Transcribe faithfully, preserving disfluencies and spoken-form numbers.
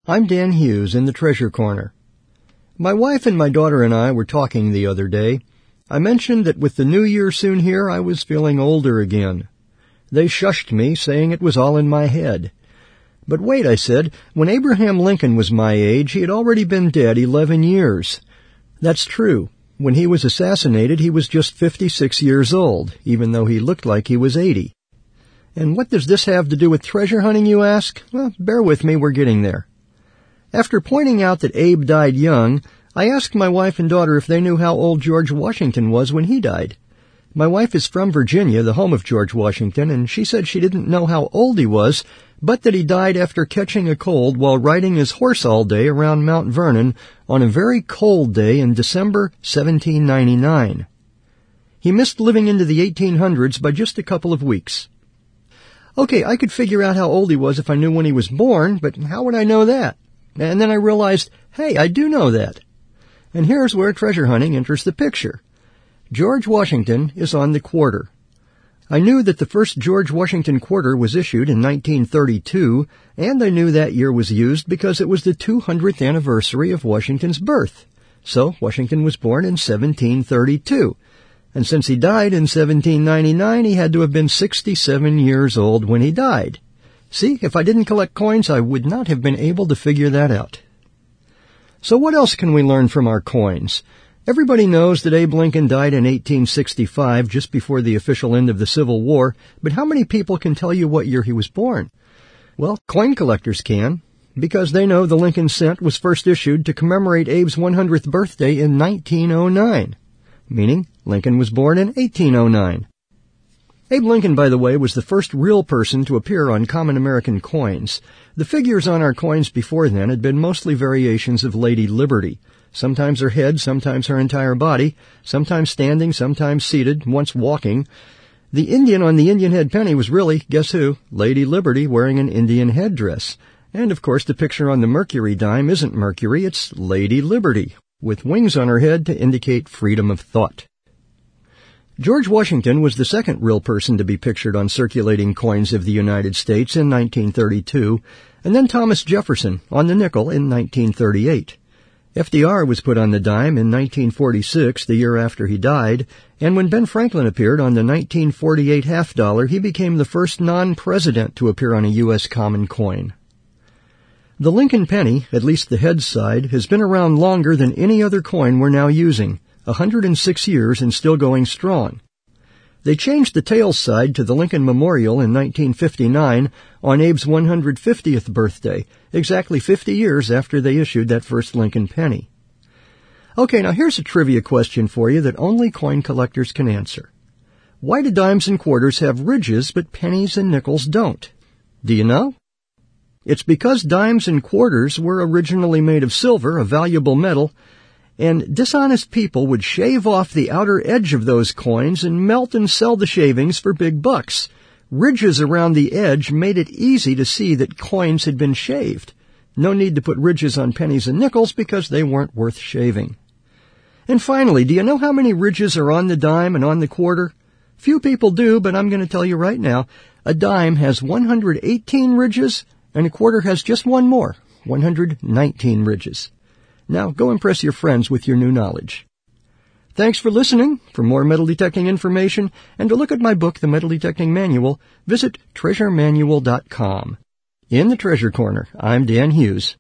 I'm Dan Hughes in the Treasure Corner. My wife and my daughter and I were talking the other day. I mentioned that with the new year soon here, I was feeling older again. They shushed me, saying it was all in my head. But wait, I said, when Abraham Lincoln was my age, he had already been dead eleven years. That's true. When he was assassinated, he was just fifty-six years old, even though he looked like he was eighty. And what does this have to do with treasure hunting, you ask? Well, bear with me, we're getting there. After pointing out that Abe died young, I asked my wife and daughter if they knew how old George Washington was when he died. My wife is from Virginia, the home of George Washington, and she said she didn't know how old he was, but that he died after catching a cold while riding his horse all day around Mount Vernon on a very cold day in December seventeen ninety-nine. He missed living into the eighteen hundreds by just a couple of weeks. Okay, I could figure out how old he was if I knew when he was born, but how would I know that? And then I realized, hey, I do know that. And here's where treasure hunting enters the picture. George Washington is on the quarter. I knew that the first George Washington quarter was issued in nineteen thirty-two, and I knew that year was used because it was the two hundredth anniversary of Washington's birth. So Washington was born in seventeen thirty-two. And since he died in seventeen ninety-nine, he had to have been sixty-seven years old when he died. See, if I didn't collect coins, I would not have been able to figure that out. So what else can we learn from our coins? Everybody knows that Abe Lincoln died in eighteen sixty-five, just before the official end of the Civil War, but how many people can tell you what year he was born? Well, coin collectors can, because they know the Lincoln cent was first issued to commemorate Abe's one hundredth birthday in nineteen oh nine, meaning Lincoln was born in eighteen oh nine. Abe Lincoln, by the way, was the first real person to appear on common American coins. The figures on our coins before then had been mostly variations of Lady Liberty. Sometimes her head, sometimes her entire body, sometimes standing, sometimes seated, once walking. The Indian on the Indian head penny was really, guess who, Lady Liberty wearing an Indian headdress. And of course the picture on the Mercury dime isn't Mercury, it's Lady Liberty, with wings on her head to indicate freedom of thought. George Washington was the second real person to be pictured on circulating coins of the United States in nineteen thirty-two, and then Thomas Jefferson on the nickel in nineteen thirty-eight. F D R was put on the dime in nineteen forty-six, the year after he died, and when Ben Franklin appeared on the nineteen forty-eight half dollar, he became the first non-president to appear on a U S common coin. The Lincoln penny, at least the head side, has been around longer than any other coin we're now using, one hundred six years and still going strong. They changed the tail side to the Lincoln Memorial in nineteen fifty-nine on Abe's one hundred fiftieth birthday, exactly fifty years after they issued that first Lincoln penny. Okay, now here's a trivia question for you that only coin collectors can answer. Why do dimes and quarters have ridges but pennies and nickels don't? Do you know? It's because dimes and quarters were originally made of silver, a valuable metal, and dishonest people would shave off the outer edge of those coins and melt and sell the shavings for big bucks. Ridges around the edge made it easy to see that coins had been shaved. No need to put ridges on pennies and nickels because they weren't worth shaving. And finally, do you know how many ridges are on the dime and on the quarter? Few people do, but I'm going to tell you right now. A dime has one hundred eighteen ridges, and a quarter has just one more, one hundred nineteen ridges. Now, go impress your friends with your new knowledge. Thanks for listening. For more metal detecting information and to look at my book, The Metal Detecting Manual, visit treasure manual dot com. In the Treasure Corner, I'm Dan Hughes.